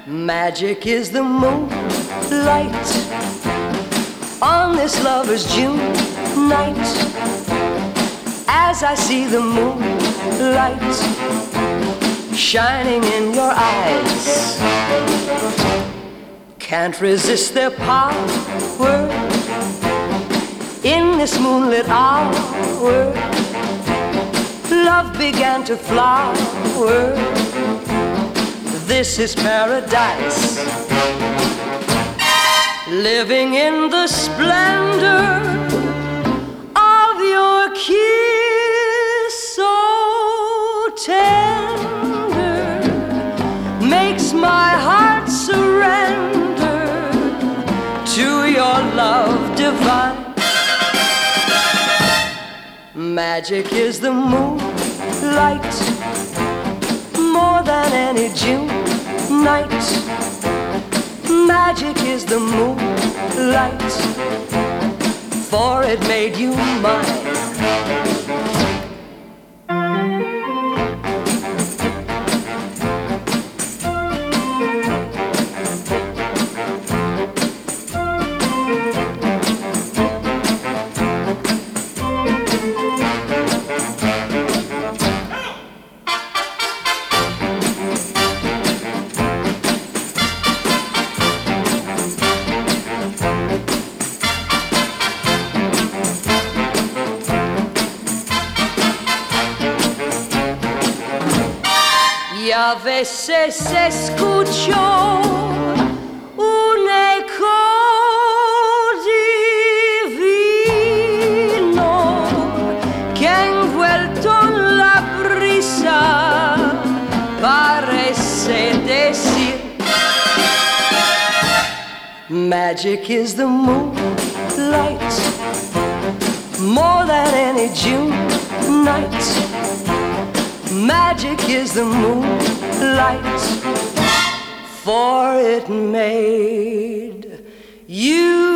Magic is the moonlight on this lover's June night. As I see the moonlight shining in your eyes, can't resist their power in this moonlit hour. Love began to flower. This is paradise, living in the splendor of your kiss. So tender makes my heart surrender to your love divine. Magic is the moonlight, more than any June night. Magic is the moonlight, for it made you mine. Y a veces escucho un eco divino que envuelto en la brisa parece decir: Magic is the moonlight, more than any June night. Magic is the moonlight, for it made you